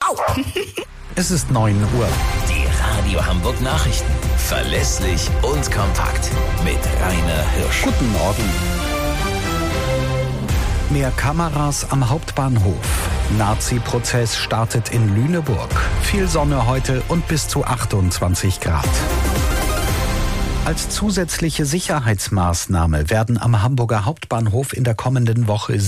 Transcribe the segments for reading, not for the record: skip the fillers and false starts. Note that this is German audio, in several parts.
Es ist 9 Uhr. Die Radio Hamburg Nachrichten. Verlässlich und kompakt. Mit Rainer Hirsch. Guten Morgen. Mehr Kameras am Hauptbahnhof. Nazi-Prozess startet in Lüneburg. Viel Sonne heute und bis zu 28 Grad. Als zusätzliche Sicherheitsmaßnahme werden am Hamburger Hauptbahnhof in der kommenden Woche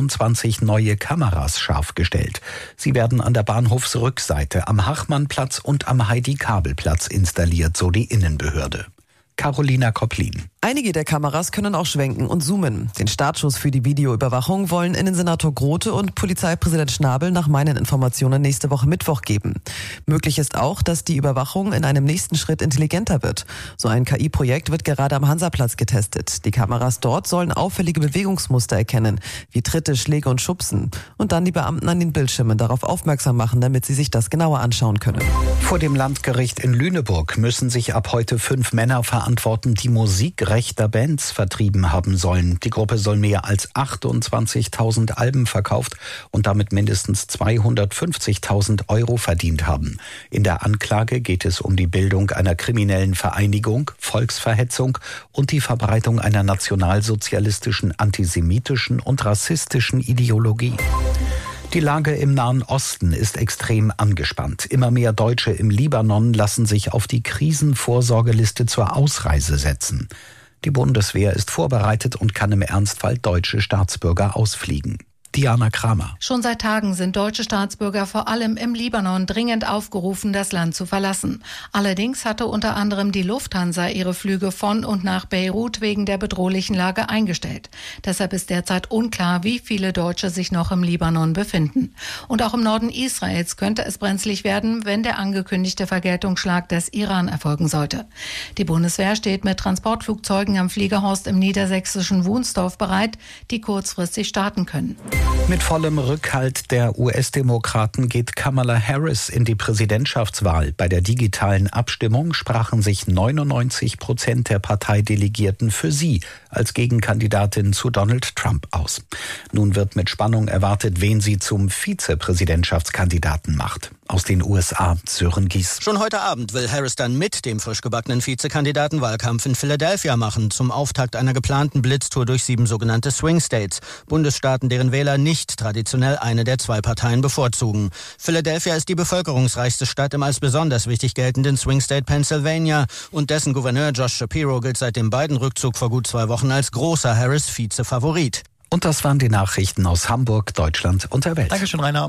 27 neue Kameras scharf gestellt. Sie werden an der Bahnhofsrückseite am Hachmannplatz und am Heidi-Kabel-Platz installiert, so die Innenbehörde. Carolina Kopplin. Einige der Kameras können auch schwenken und zoomen. Den Startschuss für die Videoüberwachung wollen Innensenator Grote und Polizeipräsident Schnabel nach meinen Informationen nächste Woche Mittwoch geben. Möglich ist auch, dass die Überwachung in einem nächsten Schritt intelligenter wird. So ein KI-Projekt wird gerade am Hansaplatz getestet. Die Kameras dort sollen auffällige Bewegungsmuster erkennen, wie Tritte, Schläge und Schubsen. Und dann die Beamten an den Bildschirmen darauf aufmerksam machen, damit sie sich das genauer anschauen können. Vor dem Landgericht in Lüneburg müssen sich ab heute 5 Männer verantworten, die Musik rechter Bands vertrieben haben sollen. Die Gruppe soll mehr als 28.000 Alben verkauft und damit mindestens 250.000 Euro verdient haben. In der Anklage geht es um die Bildung einer kriminellen Vereinigung, Volksverhetzung und die Verbreitung einer nationalsozialistischen, antisemitischen und rassistischen Ideologie. Die Lage im Nahen Osten ist extrem angespannt. Immer mehr Deutsche im Libanon lassen sich auf die Krisenvorsorgeliste zur Ausreise setzen. Die Bundeswehr ist vorbereitet und kann im Ernstfall deutsche Staatsbürger ausfliegen. Diana Kramer. Schon seit Tagen sind deutsche Staatsbürger vor allem im Libanon dringend aufgerufen, das Land zu verlassen. Allerdings hatte unter anderem die Lufthansa ihre Flüge von und nach Beirut wegen der bedrohlichen Lage eingestellt. Deshalb ist derzeit unklar, wie viele Deutsche sich noch im Libanon befinden. Und auch im Norden Israels könnte es brenzlig werden, wenn der angekündigte Vergeltungsschlag des Iran erfolgen sollte. Die Bundeswehr steht mit Transportflugzeugen am Fliegerhorst im niedersächsischen Wunsdorf bereit, die kurzfristig starten können. Mit vollem Rückhalt der US-Demokraten geht Kamala Harris in die Präsidentschaftswahl. Bei der digitalen Abstimmung sprachen sich 99% der Parteidelegierten für sie als Gegenkandidatin zu Donald Trump aus. Nun wird mit Spannung erwartet, wen sie zum Vizepräsidentschaftskandidaten macht. Aus den USA, Sören Gies. Schon heute Abend will Harris dann mit dem frisch gebackenen Vizekandidaten Wahlkampf in Philadelphia machen, zum Auftakt einer geplanten Blitztour durch 7 sogenannte Swing States, Bundesstaaten, deren Wähler nicht traditionell eine der 2 Parteien bevorzugen. Philadelphia ist die bevölkerungsreichste Stadt im als besonders wichtig geltenden Swing State Pennsylvania und dessen Gouverneur Josh Shapiro gilt seit dem Biden-Rückzug vor gut 2 Wochen als großer Harris-Vize-Favorit. Und das waren die Nachrichten aus Hamburg, Deutschland und der Welt. Dankeschön, Rainer.